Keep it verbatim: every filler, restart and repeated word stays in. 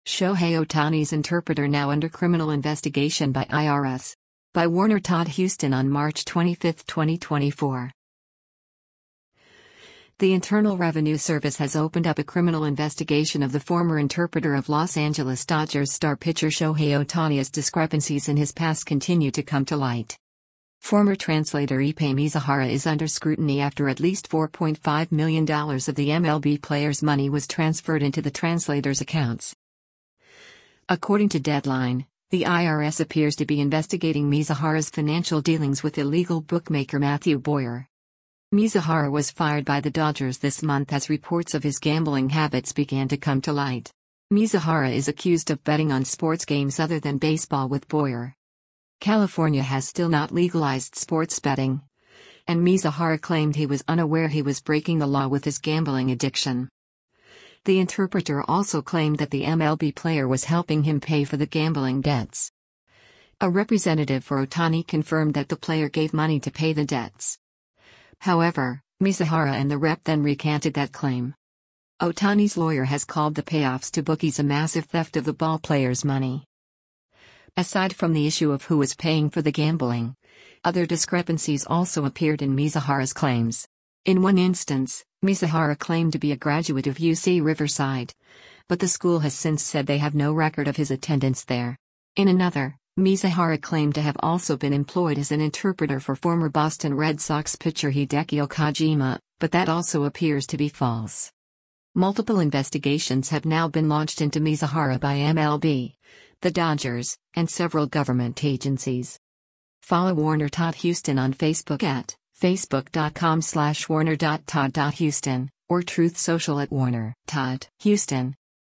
Shohei Ohtani's interpreter now under criminal investigation by I R S. By Warner Todd Huston on March twenty-fifth, twenty twenty-four. The Internal Revenue Service has opened up a criminal investigation of the former interpreter of Los Angeles Dodgers star pitcher Shohei Ohtani as discrepancies in his past continue to come to light. Former translator Ippei Mizuhara is under scrutiny after at least four point five million dollars of the M L B player's money was transferred into the translator's accounts. According to Deadline, the I R S appears to be investigating Mizuhara's financial dealings with illegal bookmaker Matthew Boyer. Mizuhara was fired by the Dodgers this month as reports of his gambling habits began to come to light. Mizuhara is accused of betting on sports games other than baseball with Boyer. California has still not legalized sports betting, and Mizuhara claimed he was unaware he was breaking the law with his gambling addiction. The interpreter also claimed that the M L B player was helping him pay for the gambling debts. A representative for Ohtani confirmed that the player gave money to pay the debts. However, Mizuhara and the rep then recanted that claim. Ohtani's lawyer has called the payoffs to bookies a massive theft of the ball player's money. Aside from the issue of who was paying for the gambling, other discrepancies also appeared in Mizuhara's claims. In one instance, Mizuhara claimed to be a graduate of U C Riverside, but the school has since said they have no record of his attendance there. In another, Mizuhara claimed to have also been employed as an interpreter for former Boston Red Sox pitcher Hideki Okajima, but that also appears to be false. Multiple investigations have now been launched into Mizuhara by M L B, the Dodgers, and several government agencies. Follow Warner Todd Huston on Facebook at facebook.com slash warner.todd.huston, or Truth Social at Warner Todd Huston.